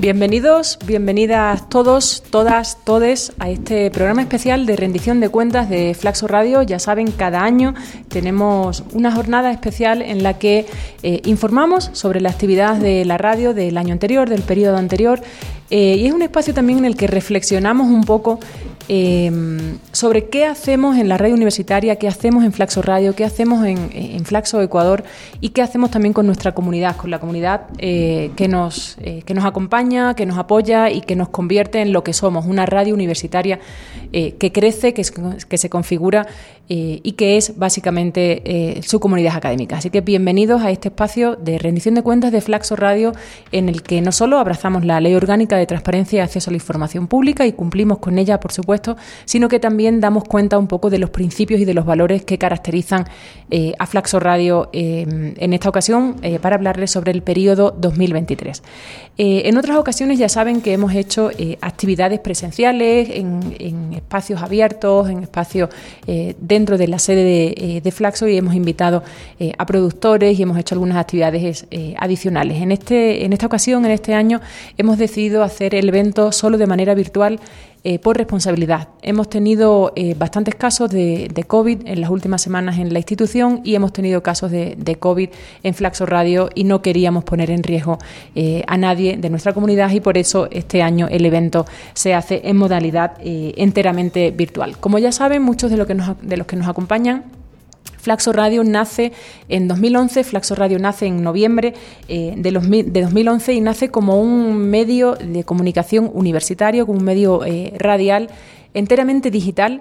Bienvenidos, bienvenidas todos, todas, todes a este programa especial de rendición de cuentas de Flaxo Radio. Ya saben, cada año tenemos una jornada especial en la que informamos sobre la actividad de la radio del año anterior, del periodo anterior, y es un espacio también en el que reflexionamos un poco sobre qué hacemos en la radio universitaria, qué hacemos en Flaxo Radio, qué hacemos en Flaxo Ecuador y qué hacemos también con nuestra comunidad, con la comunidad que nos acompaña, que nos apoya y que nos convierte en lo que somos, una radio universitaria que crece, que se configura y que es básicamente su comunidad académica. Así que bienvenidos a este espacio de rendición de cuentas de Flaxo Radio, en el que no solo abrazamos la Ley Orgánica de Transparencia y Acceso a la Información Pública y cumplimos con ella, por supuesto, sino que también damos cuenta un poco de los principios y de los valores que caracterizan a Flaxo Radio en esta ocasión para hablarles sobre el periodo 2023. En otras ocasiones ya saben que hemos hecho actividades presenciales en espacios abiertos, en espacios dentro de la sede de Flaxo, y hemos invitado a productores y hemos hecho algunas actividades adicionales. En esta ocasión, en este año, hemos decidido hacer el evento solo de manera virtual por responsabilidad. Hemos tenido bastantes casos de COVID en las últimas semanas en la institución y hemos tenido casos de COVID en Flaxo Radio y no queríamos poner en riesgo a nadie de nuestra comunidad, y por eso este año el evento se hace en modalidad enteramente virtual. Como ya saben, muchos de los que nos acompañan, Flaxo Radio nace en 2011, Flaxo Radio nace en noviembre de 2011 y nace como un medio de comunicación universitario, como un medio radial enteramente digital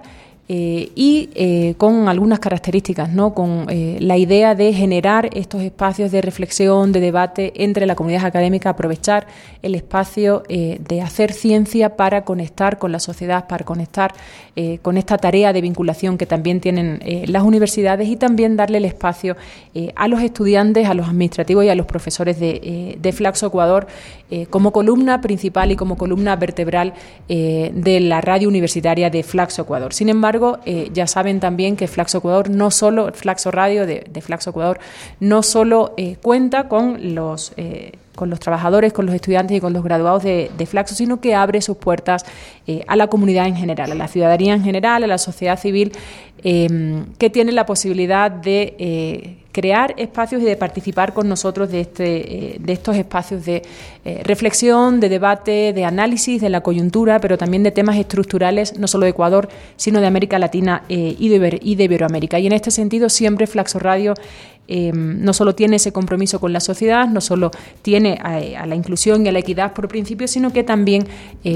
y con algunas características, ¿no? Con la idea de generar estos espacios de reflexión, de debate entre la comunidad académica, aprovechar el espacio de hacer ciencia para conectar con la sociedad, para conectar con esta tarea de vinculación que también tienen las universidades, y también darle el espacio a los estudiantes, a los administrativos y a los profesores de Flaxo Ecuador como columna principal y como columna vertebral de la radio universitaria de Flaxo Ecuador. Sin embargo, ya saben también que Flaxo Ecuador no solo, Flaxo Radio de Flaxo Ecuador no solo cuenta con los trabajadores, con los estudiantes y con los graduados de Flaxo, sino que abre sus puertas a la comunidad en general, a la ciudadanía en general, a la sociedad civil, que tiene la posibilidad de crear espacios y de participar con nosotros de estos espacios de reflexión, de debate, de análisis de la coyuntura, pero también de temas estructurales, no solo de Ecuador, sino de América Latina y de Iberoamérica. Y en este sentido, siempre Flaxo Radio no solo tiene ese compromiso con la sociedad, no solo tiene a la inclusión y a la equidad por principio, sino que también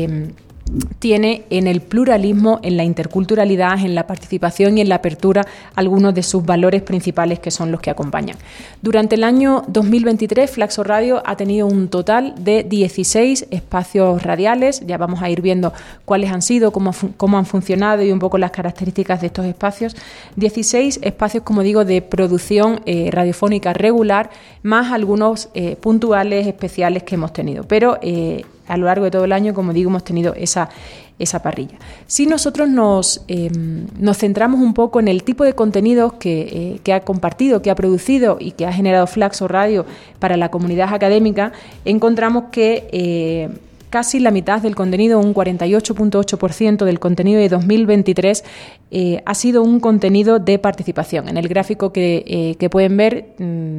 tiene en el pluralismo, en la interculturalidad, en la participación y en la apertura algunos de sus valores principales, que son los que acompañan. Durante el año 2023, Flaxo Radio ha tenido un total de 16 espacios radiales. Ya vamos a ir viendo cuáles han sido, cómo han funcionado y un poco las características de estos espacios. 16 espacios, como digo, de producción radiofónica regular, más algunos puntuales, especiales que hemos tenido. Pero a lo largo de todo el año, como digo, hemos tenido esa parrilla. Si nosotros nos centramos un poco en el tipo de contenidos que ha compartido, que ha producido y que ha generado Flaxo Radio para la comunidad académica, encontramos que casi la mitad del contenido, un 48.8% del contenido de 2023, ha sido un contenido de participación. En el gráfico que pueden ver,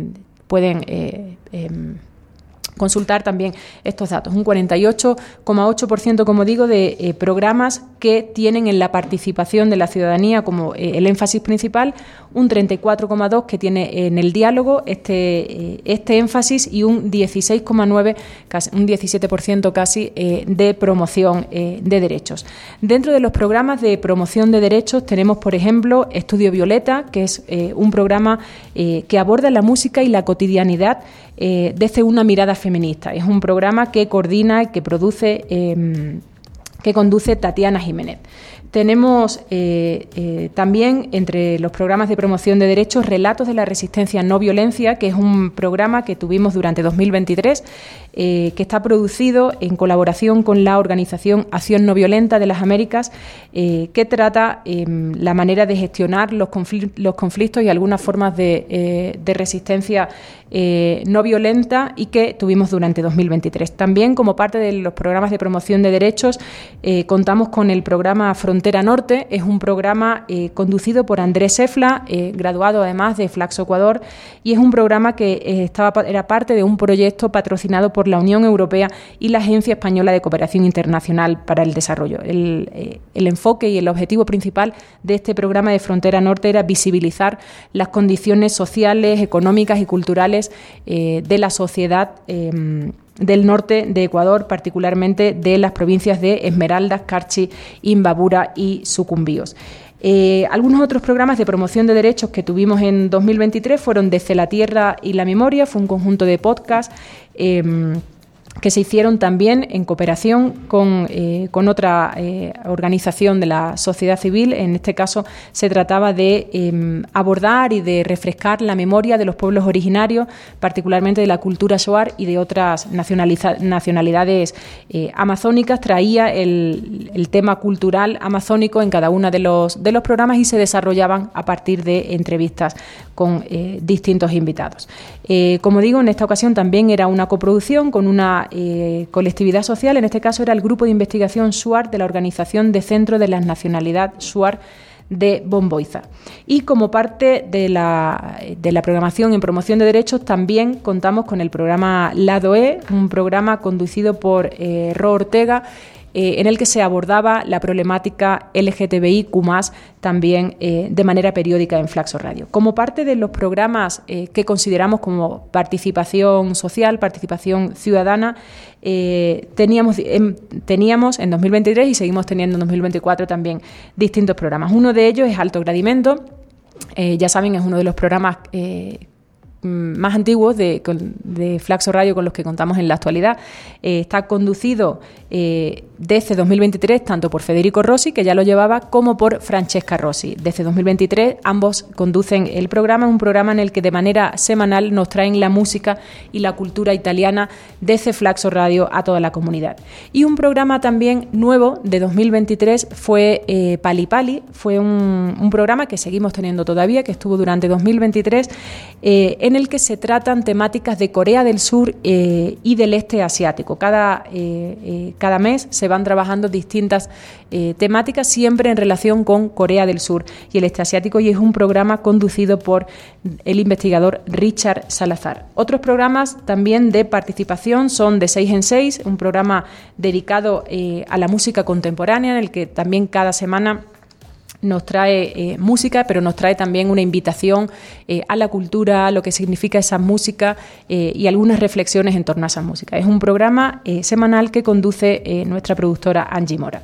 pueden consultar también estos datos. Un 48,8%, como digo, de programas que tienen en la participación de la ciudadanía como el énfasis principal, un 34,2% que tiene en el diálogo este énfasis, y un 16,9%, casi un 17% casi, de promoción de derechos. Dentro de los programas de promoción de derechos tenemos, por ejemplo, Estudio Violeta, que es un programa que aborda la música y la cotidianidad desde una mirada feminista. Es un programa que coordina y que produce, que conduce Tatiana Jiménez. Tenemos también entre los programas de promoción de derechos Relatos de la Resistencia No Violencia, que es un programa que tuvimos durante 2023, que está producido en colaboración con la organización Acción No Violenta de las Américas, que trata la manera de gestionar los conflictos y algunas formas de resistencia no violenta, y que tuvimos durante 2023. También, como parte de los programas de promoción de derechos, contamos con el programa Frontera Norte. Es un programa conducido por Andrés Efla, graduado además de Flaxo Ecuador, y es un programa que era parte de un proyecto patrocinado por la Unión Europea y la Agencia Española de Cooperación Internacional para el Desarrollo. El enfoque y el objetivo principal de este programa de Frontera Norte era visibilizar las condiciones sociales, económicas y culturales de la sociedad del norte de Ecuador, particularmente de las provincias de Esmeraldas, Carchi, Imbabura y Sucumbíos. Algunos otros programas de promoción de derechos que tuvimos en 2023 fueron Desde la Tierra y la Memoria. Fue un conjunto de podcasts que se hicieron también en cooperación con otra organización de la sociedad civil. En este caso se trataba de abordar y de refrescar la memoria de los pueblos originarios, particularmente de la cultura shuar y de otras nacionalidades amazónicas. Traía el tema cultural amazónico en cada uno de los programas y se desarrollaban a partir de entrevistas con distintos invitados. Como digo, en esta ocasión también era una coproducción con una colectividad social. En este caso era el Grupo de Investigación Shuar de la Organización de Centro de la Nacionalidad Shuar de Bomboiza. Y como parte de la programación en promoción de derechos, también contamos con el programa Lado E, un programa conducido por Ro Ortega, en el que se abordaba la problemática LGTBIQ+, también de manera periódica en Flaxo Radio. Como parte de los programas que consideramos como participación social, participación ciudadana, teníamos en 2023 y seguimos teniendo en 2024 también distintos programas. Uno de ellos es Alto Gradimento. Ya saben, es uno de los programas más antiguos de Flaxo Radio con los que contamos en la actualidad. Está conducido desde 2023 tanto por Federico Rossi, que ya lo llevaba, como por Francesca Rossi. Desde 2023 ambos conducen el programa, un programa en el que de manera semanal nos traen la música y la cultura italiana desde Flaxo Radio a toda la comunidad. Y un programa también nuevo de 2023 fue Pali Pali. Fue un programa que seguimos teniendo todavía, que estuvo durante 2023, en el que se tratan temáticas de Corea del Sur y del este asiático. Cada mes se van trabajando distintas temáticas, siempre en relación con Corea del Sur y el este asiático, y es un programa conducido por el investigador Richard Salazar. Otros programas también de participación son De 6 en 6, un programa dedicado a la música contemporánea, en el que también cada semana nos trae música, pero nos trae también una invitación a la cultura, a lo que significa esa música y algunas reflexiones en torno a esa música. Es un programa semanal que conduce nuestra productora Angie Mora.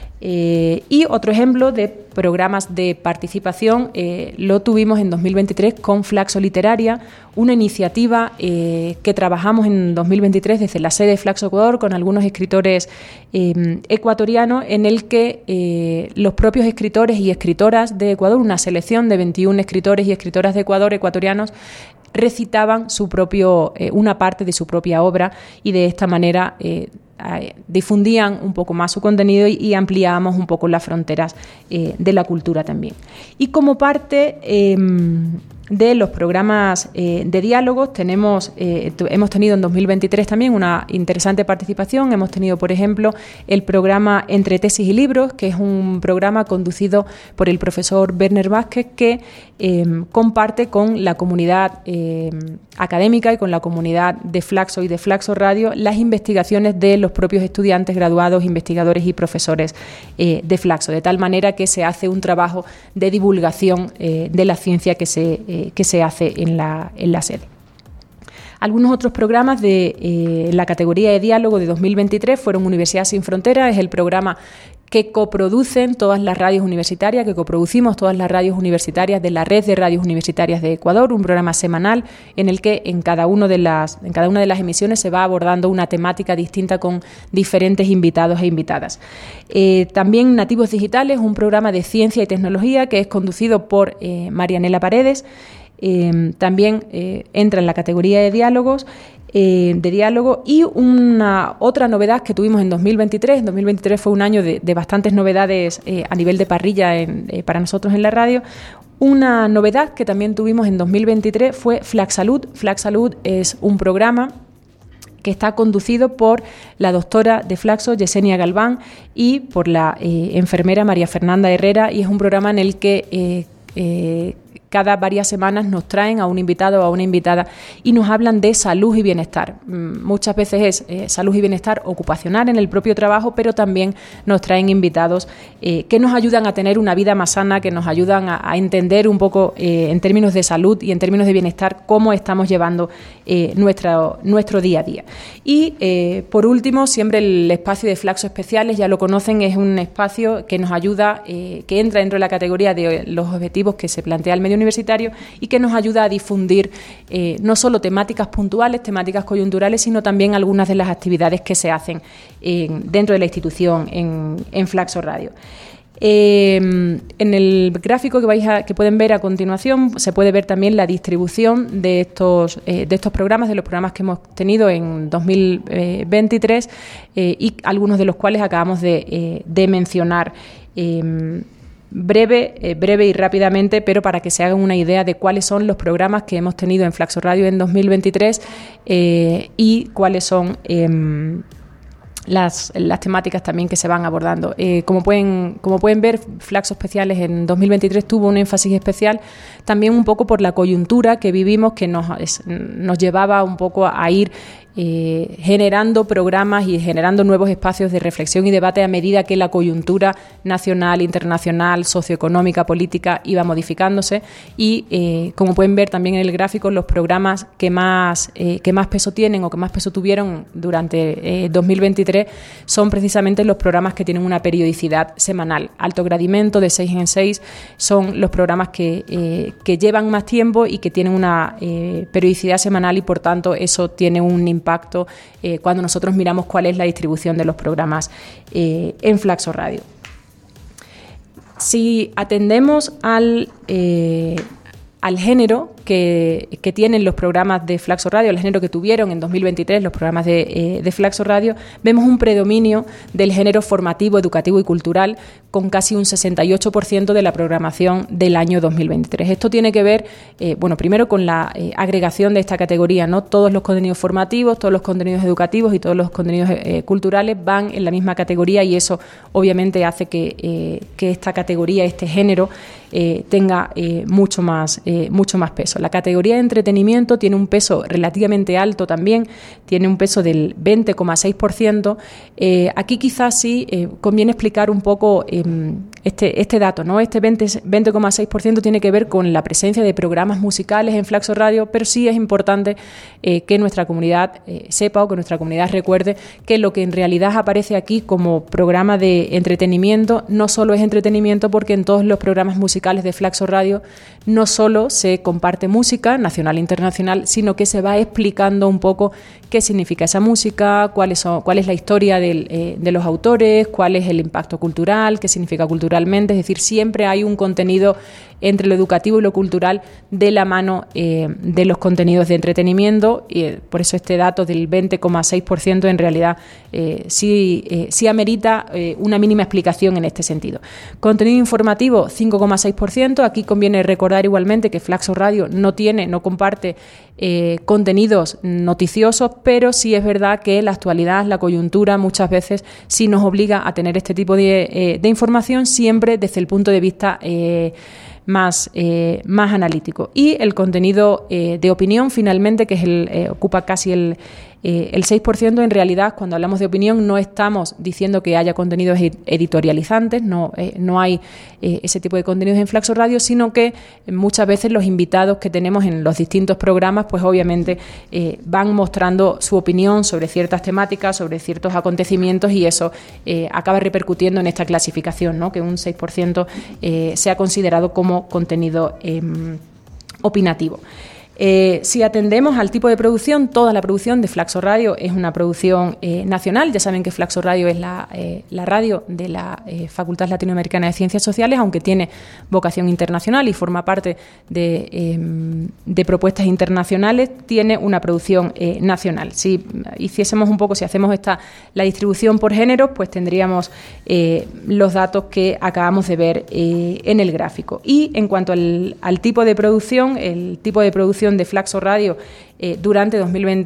Y otro ejemplo de programas de participación lo tuvimos en 2023 con Flaxo Literaria, una iniciativa que trabajamos en 2023 desde la sede de Flaxo Ecuador con algunos escritores ecuatorianos, en el que los propios escritores y escritoras de Ecuador, una selección de 21 escritores y escritoras de Ecuador ecuatorianos, recitaban una parte de su propia obra, y de esta manera difundían un poco más su contenido y ampliábamos un poco las fronteras de la cultura también. Y como parte de los programas de diálogos hemos tenido en 2023 también una interesante participación. Hemos tenido, por ejemplo, el programa Entre Tesis y Libros, que es un programa conducido por el profesor Werner Vázquez, que comparte con la comunidad académica y con la comunidad de Flaxo y de Flaxo Radio las investigaciones de los propios estudiantes, graduados, investigadores y profesores de Flaxo, de tal manera que se hace un trabajo de divulgación de la ciencia que se hace en la sede. Algunos otros programas de la categoría de diálogo de 2023 fueron Universidad Sin Fronteras, es el programa que coproducen todas las radios universitarias, que coproducimos todas las radios universitarias de la red de radios universitarias de Ecuador, un programa semanal en el que en cada una de las emisiones se va abordando una temática distinta con diferentes invitados e invitadas. También Nativos Digitales, un programa de ciencia y tecnología que es conducido por Marianela Paredes. También entra en la categoría de diálogos. Y otra novedad que tuvimos en 2023. En 2023 fue un año de bastantes novedades a nivel de parrilla para nosotros en la radio. Una novedad que también tuvimos en 2023 fue Flax Salud. Flax Salud es un programa que está conducido por la doctora de Flaxo, Yesenia Galván, y por la enfermera María Fernanda Herrera, y es un programa en el que cada varias semanas nos traen a un invitado o a una invitada y nos hablan de salud y bienestar. Muchas veces es salud y bienestar ocupacional en el propio trabajo, pero también nos traen invitados que nos ayudan a tener una vida más sana, que nos ayudan a entender un poco en términos de salud y en términos de bienestar cómo estamos llevando nuestro día a día. Y por último, siempre el espacio de Flaxo Especiales, ya lo conocen, es un espacio que nos ayuda, que entra dentro de la categoría de los objetivos que se plantea el medio universitario y que nos ayuda a difundir no solo temáticas puntuales, temáticas coyunturales, sino también algunas de las actividades que se hacen dentro de la institución en Flaxo Radio. En el gráfico que pueden ver a continuación se puede ver también la distribución de estos programas, de los programas que hemos tenido en 2023 y algunos de los cuales acabamos de mencionar. Breve y rápidamente, pero para que se hagan una idea de cuáles son los programas que hemos tenido en Flaxo Radio en 2023 y cuáles son las temáticas también que se van abordando. Como pueden ver, Flaxo Especiales en 2023 tuvo un énfasis especial también un poco por la coyuntura que vivimos, que nos llevaba un poco a ir generando programas y generando nuevos espacios de reflexión y debate a medida que la coyuntura nacional, internacional, socioeconómica, política iba modificándose y como pueden ver también en el gráfico, los programas que más peso tienen o que más peso tuvieron durante 2023 son precisamente los programas que tienen una periodicidad semanal. Alto Gradimento, de 6 en 6, son los programas que llevan más tiempo y que tienen una periodicidad semanal y por tanto eso tiene un impacto cuando nosotros miramos cuál es la distribución de los programas en Flaxo Radio. Si atendemos al género que tienen los programas de Flaxo Radio, el género que tuvieron en 2023 los programas de Flaxo Radio, vemos un predominio del género formativo, educativo y cultural con casi un 68% de la programación del año 2023. Esto tiene que ver, primero con la agregación de esta categoría, ¿no? Todos los contenidos formativos, todos los contenidos educativos y todos los contenidos culturales van en la misma categoría y eso obviamente hace que esta categoría, este género, tenga mucho más peso. La categoría de entretenimiento tiene un peso relativamente alto también, tiene un peso del 20,6%. Aquí quizás sí conviene explicar un poco este dato, ¿no? Este 20,6% tiene que ver con la presencia de programas musicales en Flaxo Radio, pero sí es importante que nuestra comunidad sepa o que nuestra comunidad recuerde que lo que en realidad aparece aquí como programa de entretenimiento no solo es entretenimiento, porque en todos los programas musicales de Flaxo Radio no solo se comparte música nacional e internacional, sino que se va explicando un poco qué significa esa música, cuál es la historia de los autores, cuál es el impacto cultural, qué significa culturalmente. Es decir, siempre hay un contenido entre lo educativo y lo cultural de la mano de los contenidos de entretenimiento. Por eso este dato del 20,6% en realidad sí amerita una mínima explicación en este sentido. Contenido informativo, 5,6%. Aquí conviene recordar igualmente que Flaxo Radio no comparte contenidos noticiosos, pero sí es verdad que la actualidad, la coyuntura, muchas veces sí nos obliga a tener este tipo de información, siempre desde el punto de vista más analítico. Y el contenido de opinión, finalmente, que es ocupa casi el El 6% en realidad, cuando hablamos de opinión, no estamos diciendo que haya contenidos editorializantes, no hay ese tipo de contenidos en Flaxo Radio, sino que muchas veces los invitados que tenemos en los distintos programas, pues obviamente van mostrando su opinión sobre ciertas temáticas, sobre ciertos acontecimientos, y eso acaba repercutiendo en esta clasificación, ¿no? Que un 6% sea considerado como contenido opinativo. Si atendemos al tipo de producción, toda la producción de Flaxo Radio es una producción nacional. Ya saben que Flaxo Radio es la radio de la Facultad Latinoamericana de Ciencias Sociales, aunque tiene vocación internacional y forma parte de propuestas internacionales, tiene una producción nacional. Si hiciésemos un poco, si hacemos la distribución por géneros, pues tendríamos los datos que acabamos de ver en el gráfico. Y en cuanto al tipo de producción, el tipo de producción de Flaxo Radio durante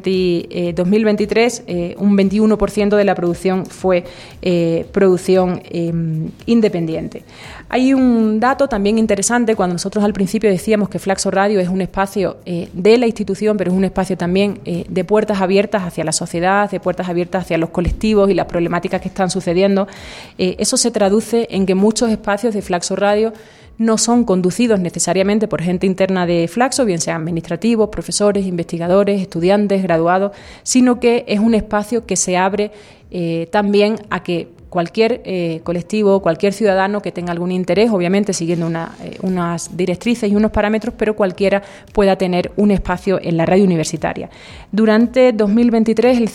2023, un 21% de la producción fue producción independiente. Hay un dato también interesante. Cuando nosotros al principio decíamos que Flaxo Radio es un espacio de la institución, pero es un espacio también de puertas abiertas hacia la sociedad, de puertas abiertas hacia los colectivos y las problemáticas que están sucediendo, eso se traduce en que muchos espacios de Flaxo Radio no son conducidos necesariamente por gente interna de Flaxo, bien sean administrativos, profesores, investigadores, estudiantes, graduados, sino que es un espacio que se abre también a que cualquier colectivo, cualquier ciudadano que tenga algún interés, obviamente siguiendo unas directrices y unos parámetros, pero cualquiera pueda tener un espacio en la radio universitaria. Durante 2023, el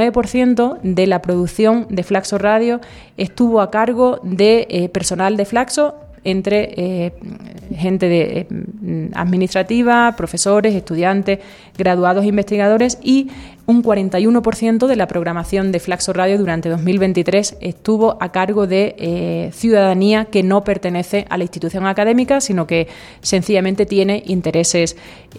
59% de la producción de Flaxo Radio estuvo a cargo de personal de Flaxo, entre gente administrativa, profesores, estudiantes, graduados e investigadores, y un 41% de la programación de Flaxo Radio durante 2023 estuvo a cargo de ciudadanía que no pertenece a la institución académica, sino que sencillamente tiene intereses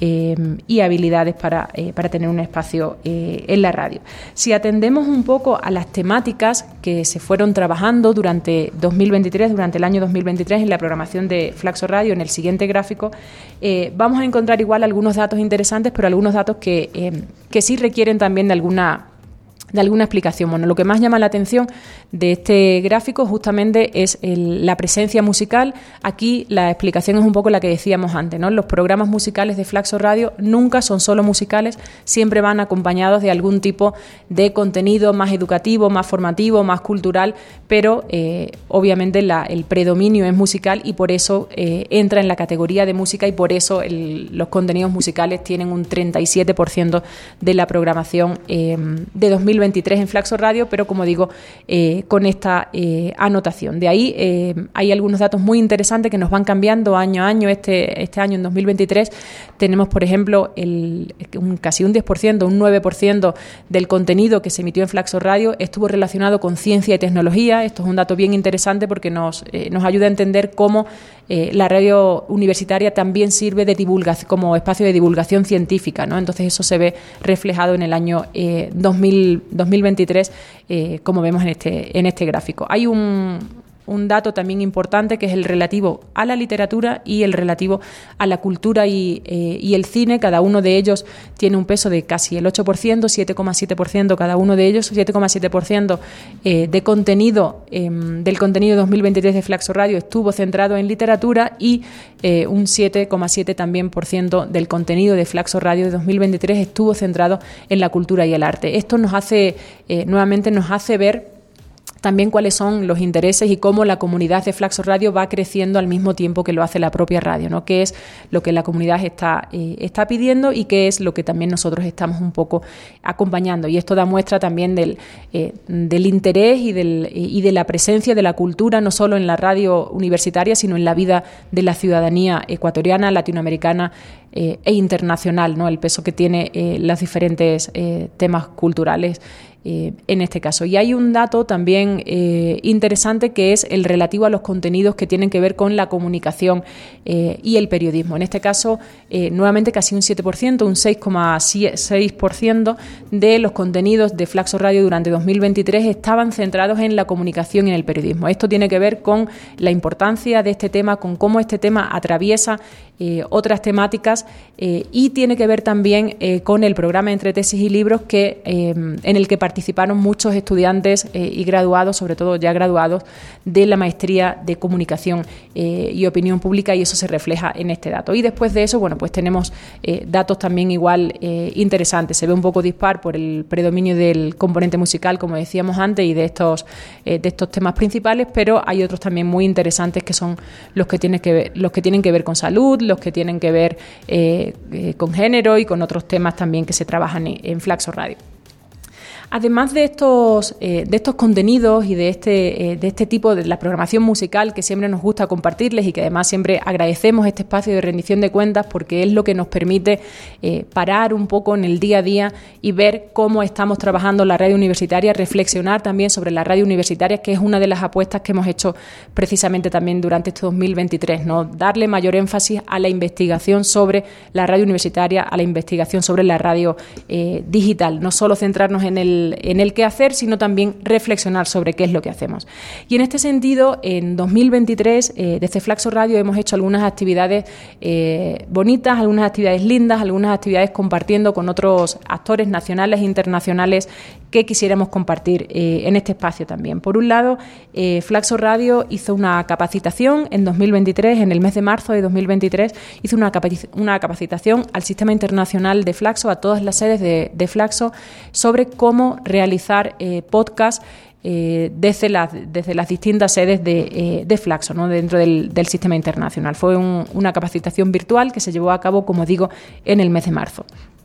y habilidades para tener un espacio en la radio. Si atendemos un poco a las temáticas que se fueron trabajando durante 2023, durante el año 2023 en la programación de Flaxo Radio, en el siguiente gráfico, vamos a encontrar igual algunos datos interesantes, pero algunos datos que sí requieren también de alguna explicación. Bueno, lo que más llama la atención de este gráfico justamente es la presencia musical. Aquí la explicación es un poco la que decíamos antes, ¿no? Los programas musicales de Flaxo Radio nunca son solo musicales, siempre van acompañados de algún tipo de contenido más educativo, más formativo, más cultural, pero obviamente el predominio es musical y por eso entra en la categoría de música, y por eso los contenidos musicales tienen un 37% de la programación de 2023 en Flaxo Radio, pero como digo, con esta anotación. De ahí hay algunos datos muy interesantes que nos van cambiando año a año. Este año, en 2023, tenemos, por ejemplo, casi un 10%, un 9% del contenido que se emitió en Flaxo Radio estuvo relacionado con ciencia y tecnología. Esto es un dato bien interesante porque nos ayuda a entender cómo la radio universitaria también sirve de divulgación, como espacio de divulgación científica, ¿no? Entonces eso se ve reflejado en el año 2023, como vemos en este gráfico. Hay un dato también importante, que es el relativo a la literatura y el relativo a la cultura y el cine. Cada uno de ellos tiene un peso de casi el 8%, 7,7% cada uno de ellos, 7,7% de contenido, del contenido 2023 de Flaxo Radio estuvo centrado en literatura, y un 7,7% también del contenido de Flaxo Radio de 2023 estuvo centrado en la cultura y el arte. Esto nos hace ver también cuáles son los intereses y cómo la comunidad de Flaxo Radio va creciendo al mismo tiempo que lo hace la propia radio, ¿no? Qué es lo que la comunidad está pidiendo y qué es lo que también nosotros estamos un poco acompañando. Y esto da muestra también del interés y de la presencia de la cultura, no solo en la radio universitaria, sino en la vida de la ciudadanía ecuatoriana, latinoamericana e internacional, ¿no? El peso que tiene los diferentes temas culturales en este caso. Y hay un dato también interesante, que es el relativo a los contenidos que tienen que ver con la comunicación y el periodismo. En este caso, nuevamente casi un 7%, un 6,6% de los contenidos de Flaxo Radio durante 2023 estaban centrados en la comunicación y en el periodismo. Esto tiene que ver con la importancia de este tema, con cómo este tema atraviesa otras temáticas y tiene que ver también con el programa Entre Tesis y Libros en el que participaron muchos estudiantes y graduados, sobre todo ya graduados, de la maestría de Comunicación y Opinión Pública, y eso se refleja en este dato. Y después de eso, bueno, pues tenemos datos también igual interesantes. Se ve un poco dispar por el predominio del componente musical, como decíamos antes, y de estos temas principales, pero hay otros también muy interesantes que son los que tienen que ver con salud, los que tienen que ver con género y con otros temas también que se trabajan en Flaxo Radio. Además de estos contenidos y de este tipo de la programación musical que siempre nos gusta compartirles y que además siempre agradecemos este espacio de rendición de cuentas, porque es lo que nos permite parar un poco en el día a día y ver cómo estamos trabajando la radio universitaria, reflexionar también sobre la radio universitaria, que es una de las apuestas que hemos hecho precisamente también durante este 2023, ¿no? Darle mayor énfasis a la investigación sobre la radio universitaria, a la investigación sobre la radio digital, no solo centrarnos en el qué hacer, sino también reflexionar sobre qué es lo que hacemos. Y en este sentido, en 2023, desde Flaxo Radio hemos hecho algunas actividades bonitas, algunas actividades lindas, algunas actividades compartiendo con otros actores nacionales e internacionales que quisiéramos compartir en este espacio también. Por un lado, Flaxo Radio hizo una capacitación en 2023, en el mes de marzo de 2023, hizo una capacitación al Sistema Internacional de Flaxo, a todas las sedes de Flaxo, sobre cómo realizar podcast desde las distintas sedes de Flaxo, ¿no? Dentro del sistema internacional. Fue una capacitación virtual que se llevó a cabo, como digo, en el mes de marzo.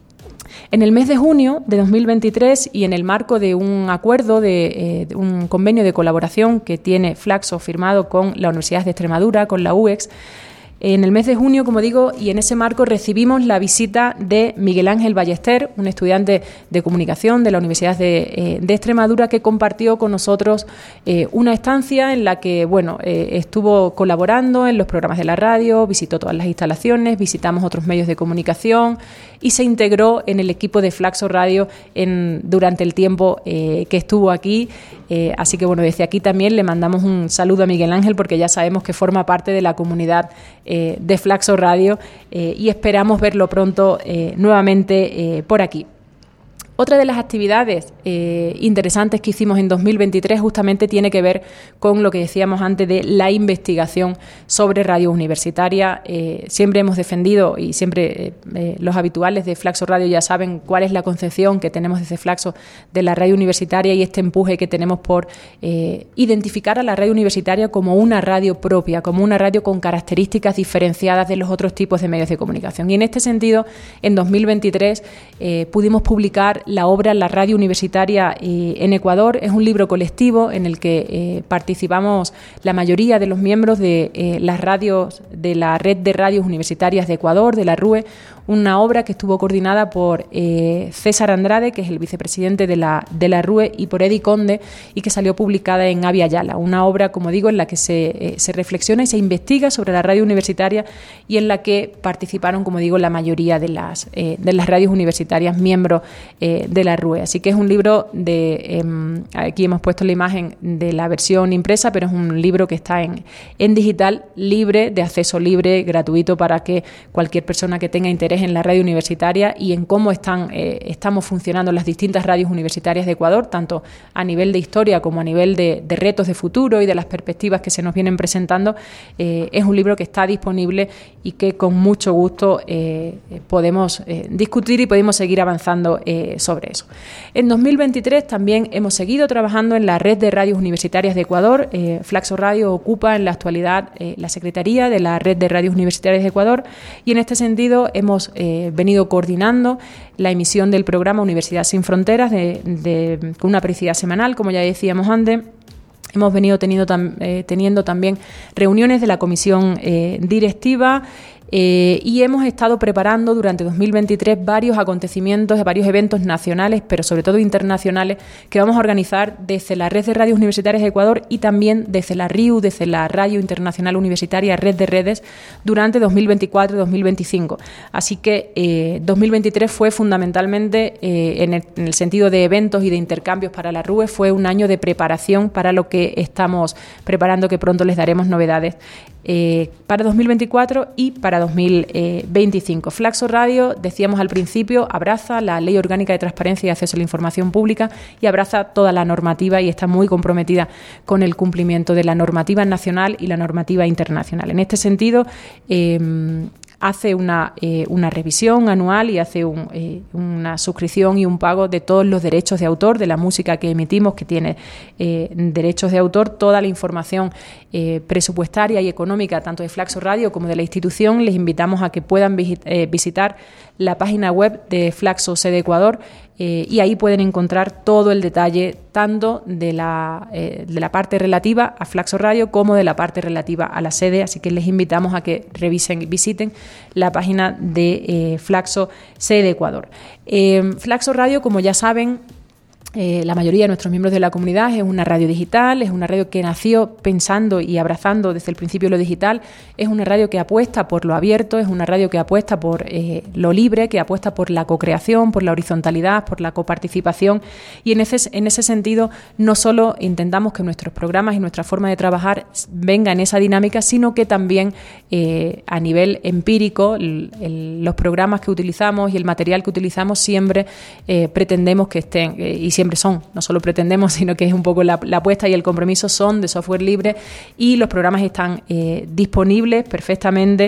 En el mes de junio de 2023, y en el marco de un acuerdo, de un convenio de colaboración que tiene Flaxo firmado con la Universidad de Extremadura, con la UEX, en el mes de junio, como digo, y en ese marco recibimos la visita de Miguel Ángel Ballester, un estudiante de comunicación de la Universidad de Extremadura, que compartió con nosotros una estancia en la que, estuvo colaborando en los programas de la radio, visitó todas las instalaciones, visitamos otros medios de comunicación y se integró en el equipo de Flaxo Radio durante el tiempo que estuvo aquí. Así que, desde aquí también le mandamos un saludo a Miguel Ángel, porque ya sabemos que forma parte de la comunidad de Flaxo Radio y esperamos verlo pronto nuevamente por aquí. Otra de las actividades interesantes que hicimos en 2023 justamente tiene que ver con lo que decíamos antes de la investigación sobre radio universitaria. Siempre hemos defendido, y siempre los habituales de Flaxo Radio ya saben cuál es la concepción que tenemos desde Flaxo de la radio universitaria y este empuje que tenemos por identificar a la radio universitaria como una radio propia, como una radio con características diferenciadas de los otros tipos de medios de comunicación. Y en este sentido, en 2023 pudimos publicar la obra La radio universitaria en Ecuador. Es un libro colectivo en el que participamos la mayoría de los miembros de las radios de la Red de Radios Universitarias de Ecuador, de la RUE, una obra que estuvo coordinada por César Andrade, que es el vicepresidente de la RUE, y por Eddie Conde, y que salió publicada en Avia Yala. Una obra, como digo, en la que se reflexiona y se investiga sobre la radio universitaria y en la que participaron, como digo, la mayoría de las radios universitarias miembros de la RUE. Así que es un libro aquí hemos puesto la imagen de la versión impresa, pero es un libro que está en digital, libre, de acceso libre, gratuito, para que cualquier persona que tenga interés en la radio universitaria y en cómo estamos funcionando las distintas radios universitarias de Ecuador, tanto a nivel de historia como a nivel de retos de futuro y de las perspectivas que se nos vienen presentando, es un libro que está disponible y que con mucho gusto podemos discutir y podemos seguir avanzando sobre eso. En 2023 también hemos seguido trabajando en la Red de Radios Universitarias de Ecuador. Flaxo Radio ocupa en la actualidad la Secretaría de la Red de Radios Universitarias de Ecuador y en este sentido hemos venido coordinando la emisión del programa Universidad Sin Fronteras con una periodicidad semanal, como ya decíamos antes. Hemos venido teniendo también reuniones de la comisión directiva y hemos estado preparando durante 2023 varios acontecimientos, varios eventos nacionales, pero sobre todo internacionales, que vamos a organizar desde la Red de Radios Universitarias de Ecuador y también desde la RIU, desde la Radio Internacional Universitaria, Red de Redes, durante 2024 y 2025. Así que 2023 fue fundamentalmente, en el sentido de eventos y de intercambios para la RUE, fue un año de preparación para lo que estamos preparando, que pronto les daremos novedades para 2024 y para 2025. Flaxo Radio, decíamos al principio, abraza la Ley Orgánica de Transparencia y Acceso a la Información Pública y abraza toda la normativa y está muy comprometida con el cumplimiento de la normativa nacional y la normativa internacional. En este sentido, hace una revisión anual y hace una suscripción y un pago de todos los derechos de autor de la música que emitimos, que tiene derechos de autor. Toda la información presupuestaria y económica, tanto de Flaxo Radio como de la institución, les invitamos a que puedan visitar la página web de Flaxo Sede Ecuador, y ahí pueden encontrar todo el detalle, tanto de la parte relativa a Flaxo Radio como de la parte relativa a la sede. Así que les invitamos a que visiten la página de Flaxo Sede Ecuador. Flaxo Radio, como ya saben, la mayoría de nuestros miembros de la comunidad, es una radio digital, es una radio que nació pensando y abrazando desde el principio lo digital, es una radio que apuesta por lo abierto, es una radio que apuesta por lo libre, que apuesta por la cocreación, por la horizontalidad, por la coparticipación, y en ese sentido no solo intentamos que nuestros programas y nuestra forma de trabajar venga en esa dinámica, sino que también a nivel empírico los programas que utilizamos y el material que utilizamos siempre pretendemos que estén, y siempre son, no solo pretendemos, sino que es un poco la apuesta y el compromiso, son de software libre, y los programas están disponibles perfectamente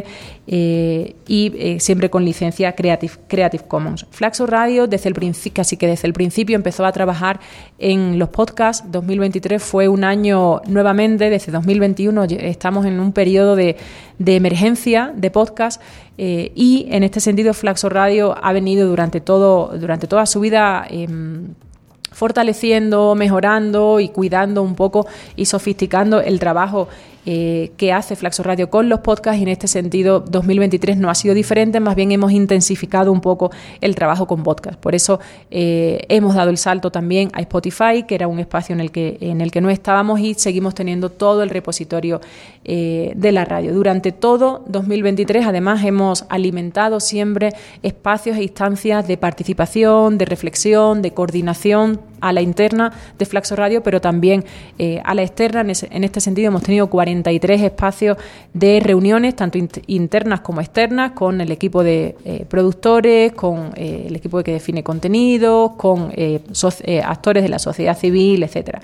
y siempre con licencia Creative Commons. Flaxo Radio casi que desde el principio empezó a trabajar en los podcasts. 2023 fue un año nuevamente, desde 2021 estamos en un periodo de emergencia de podcast, y en este sentido Flaxo Radio ha venido durante toda su vida fortaleciendo, mejorando y cuidando un poco y sofisticando el trabajo que hace Flaxo Radio con los podcasts, y en este sentido 2023 no ha sido diferente, más bien hemos intensificado un poco el trabajo con podcasts. Por eso hemos dado el salto también a Spotify, que era un espacio en el que no estábamos, y seguimos teniendo todo el repositorio de la radio. Durante todo 2023 además hemos alimentado siempre espacios e instancias de participación, de reflexión, de coordinación a la interna de Flaxo Radio, pero también a la externa. En este sentido hemos tenido 43 espacios de reuniones, tanto internas como externas, con el equipo de productores, con el equipo que define contenidos, con actores de la sociedad civil, etcétera.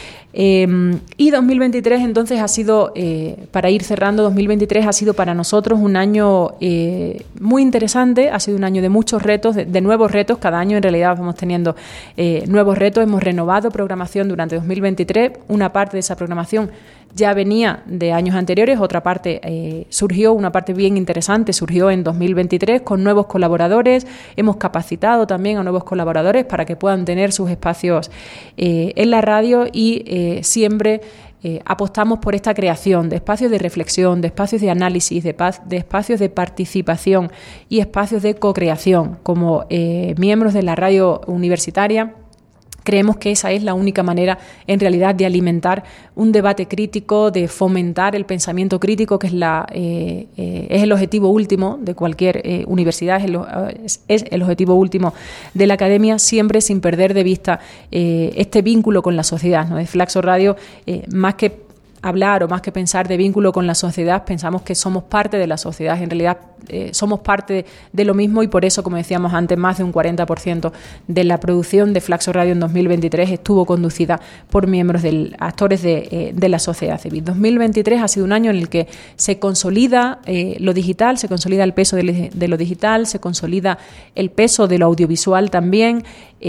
Y 2023 entonces ha sido, para ir cerrando, 2023 ha sido para nosotros un año muy interesante, ha sido un año de muchos retos, de nuevos retos. Cada año en realidad vamos teniendo nuevos retos. Hemos renovado programación durante 2023, una parte de esa programación ya venía de años anteriores, otra parte surgió, una parte bien interesante surgió en 2023 con nuevos colaboradores. Hemos capacitado también a nuevos colaboradores para que puedan tener sus espacios en la radio, y siempre apostamos por esta creación de espacios de reflexión, de espacios de análisis, de espacios de participación y espacios de co-creación. Como miembros de la radio universitaria, creemos que esa es la única manera, en realidad, de alimentar un debate crítico, de fomentar el pensamiento crítico, que es el objetivo último de cualquier universidad, es el objetivo último de la academia, siempre sin perder de vista este vínculo con la sociedad, ¿no? De Flaxo Radio, más que hablar o más que pensar de vínculo con la sociedad, pensamos que somos parte de la sociedad. En realidad somos parte de lo mismo, y por eso, como decíamos antes, más de un 40% de la producción de Flaxo Radio en 2023 estuvo conducida por miembros actores de la sociedad civil. 2023 ha sido un año en el que se consolida lo digital, se consolida el peso de lo digital, se consolida el peso de lo audiovisual también.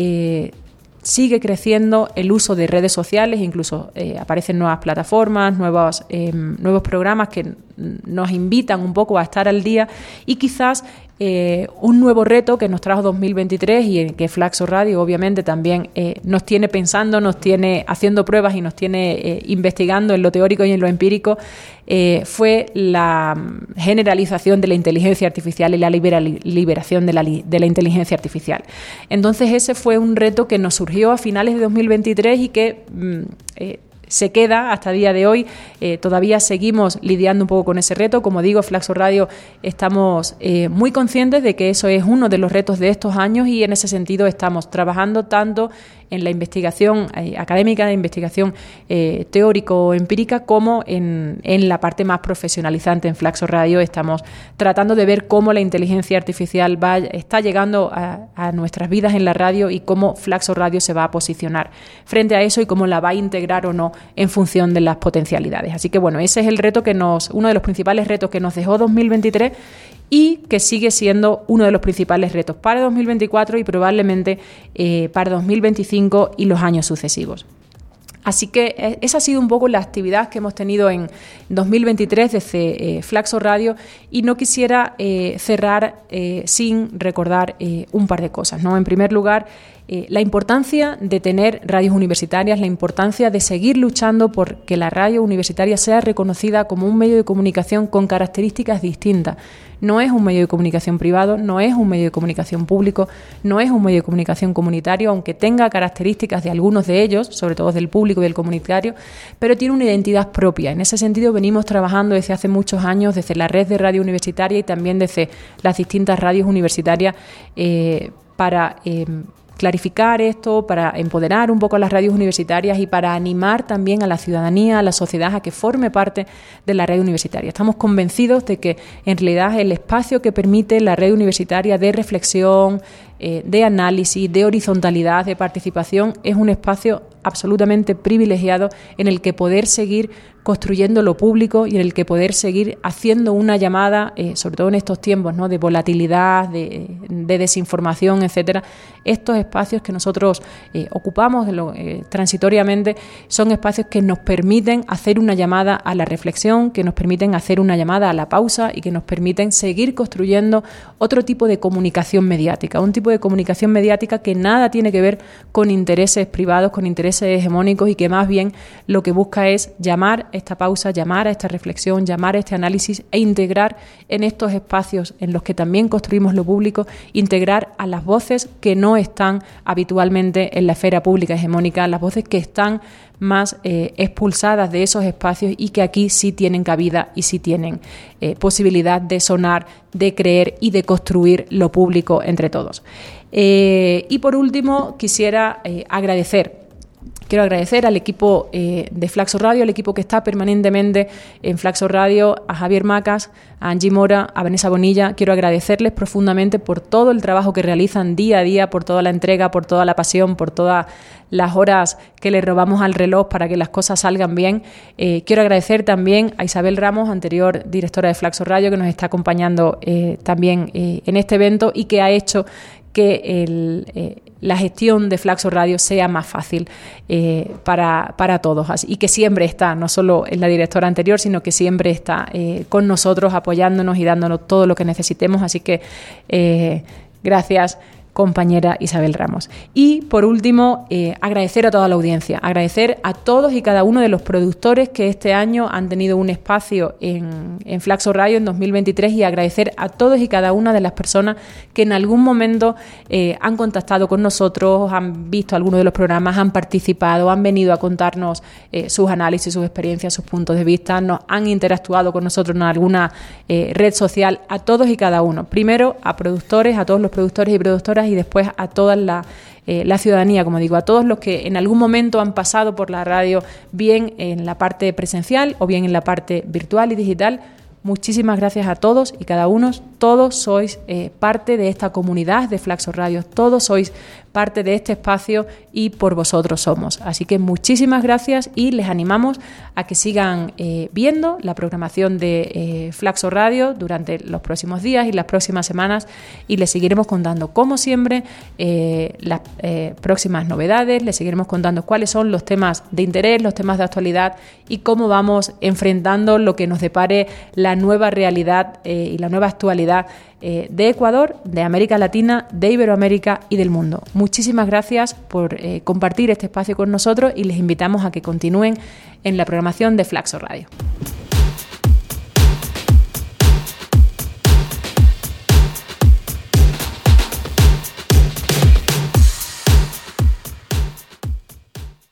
Sigue creciendo el uso de redes sociales, incluso aparecen nuevas plataformas, nuevos programas que nos invitan un poco a estar al día, y quizás un nuevo reto que nos trajo 2023 y en que Flaxo Radio obviamente también nos tiene pensando, nos tiene haciendo pruebas y nos tiene investigando en lo teórico y en lo empírico, fue la generalización de la inteligencia artificial y la liberación de la inteligencia artificial. Entonces ese fue un reto que nos surgió a finales de 2023 y que se queda hasta el día de hoy. Todavía seguimos lidiando un poco con ese reto. Como digo, Flaxo Radio estamos muy conscientes de que eso es uno de los retos de estos años y en ese sentido estamos trabajando tanto en la investigación académica, la investigación teórico-empírica, como en la parte más profesionalizante en Flaxo Radio. Estamos tratando de ver cómo la inteligencia artificial está llegando a nuestras vidas en la radio y cómo Flaxo Radio se va a posicionar frente a eso y cómo la va a integrar o no en función de las potencialidades. Así que bueno, ese es el reto uno de los principales retos que nos dejó 2023 y que sigue siendo uno de los principales retos para 2024 y probablemente para 2025 y los años sucesivos. Así que esa ha sido un poco la actividad que hemos tenido en 2023 desde Flaxo Radio y no quisiera cerrar sin recordar un par de cosas, ¿no? En primer lugar, la importancia de tener radios universitarias, la importancia de seguir luchando por que la radio universitaria sea reconocida como un medio de comunicación con características distintas. No es un medio de comunicación privado, no es un medio de comunicación público, no es un medio de comunicación comunitario, aunque tenga características de algunos de ellos, sobre todo del público y del comunitario, pero tiene una identidad propia. En ese sentido venimos trabajando desde hace muchos años, desde la red de radio universitaria y también desde las distintas radios universitarias para clarificar esto, para empoderar un poco a las radios universitarias y para animar también a la ciudadanía, a la sociedad a que forme parte de la red universitaria. Estamos convencidos de que en realidad el espacio que permite la red universitaria de reflexión, de análisis, de horizontalidad, de participación, es un espacio absolutamente privilegiado en el que poder seguir construyendo lo público y en el que poder seguir haciendo una llamada, sobre todo en estos tiempos, ¿no?, de volatilidad, de desinformación, etcétera. Estos espacios que nosotros ocupamos transitoriamente son espacios que nos permiten hacer una llamada a la reflexión, que nos permiten hacer una llamada a la pausa y que nos permiten seguir construyendo otro tipo de comunicación mediática, un tipo de comunicación mediática que nada tiene que ver con intereses privados, con intereses hegemónicos y que más bien lo que busca es llamar a esta pausa, llamar a esta reflexión, llamar a este análisis e integrar en estos espacios en los que también construimos lo público, integrar a las voces que no están habitualmente en la esfera pública hegemónica, las voces que están más expulsadas de esos espacios y que aquí sí tienen cabida y sí tienen posibilidad de sonar, de creer y de construir lo público entre todos. Y por último, quisiera agradecer. Quiero agradecer al equipo de Flaxo Radio, al equipo que está permanentemente en Flaxo Radio, a Javier Macas, a Angie Mora, a Vanessa Bonilla. Quiero agradecerles profundamente por todo el trabajo que realizan día a día, por toda la entrega, por toda la pasión, por todas las horas que le robamos al reloj para que las cosas salgan bien. Quiero agradecer también a Isabel Ramos, anterior directora de Flaxo Radio, que nos está acompañando también en este evento y que ha hecho que la gestión de Flaxo Radio sea más fácil para todos y que siempre está, no solo en la directora anterior, sino que siempre está con nosotros apoyándonos y dándonos todo lo que necesitemos. Así que gracias, compañera Isabel Ramos. Y por último, agradecer a toda la audiencia, agradecer a todos y cada uno de los productores que este año han tenido un espacio en Flaxo Radio en 2023 y agradecer a todos y cada una de las personas que en algún momento han contactado con nosotros, han visto algunos de los programas, han participado, han venido a contarnos sus análisis, sus experiencias, sus puntos de vista, nos han interactuado con nosotros en alguna red social, a todos y cada uno. Primero a productores, a todos los productores y productoras y después a toda la ciudadanía, como digo, a todos los que en algún momento han pasado por la radio, bien en la parte presencial o bien en la parte virtual y digital. Muchísimas gracias a todos y cada uno. Todos sois parte de esta comunidad de Flaxo Radio, todos sois parte de este espacio y por vosotros somos. Así que muchísimas gracias y les animamos a que sigan viendo la programación de Flaxo Radio durante los próximos días y las próximas semanas y les seguiremos contando, como siempre, las próximas novedades, les seguiremos contando cuáles son los temas de interés, los temas de actualidad y cómo vamos enfrentando lo que nos depare la nueva realidad y la nueva actualidad de Ecuador, de América Latina, de Iberoamérica y del mundo. Muchísimas gracias por compartir este espacio con nosotros y les invitamos a que continúen en la programación de Flaxo Radio.